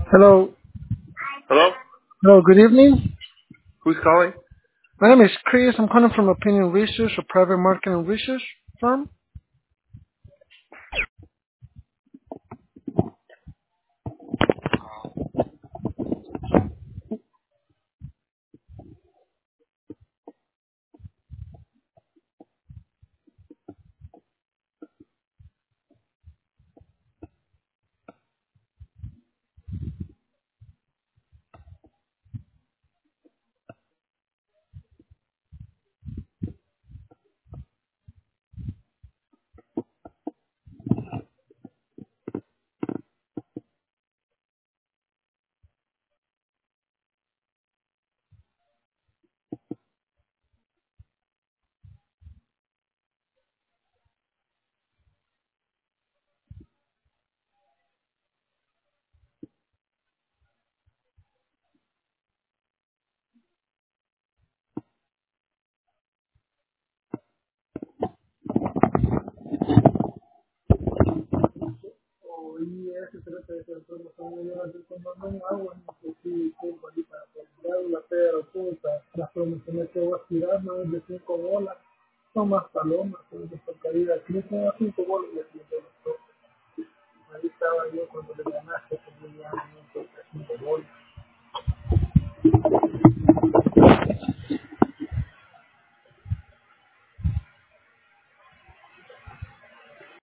Hello. Hello? Hello, good evening. Who's calling? My name is Chris. I'm calling from Opinion Research, a private marketing research firm. Las promociones que voy a tirar, más de 5 bolas, son más palomas, son de porquería. Aquí son a 5 bolas y aquí. Ahí estaba yo cuando le gané.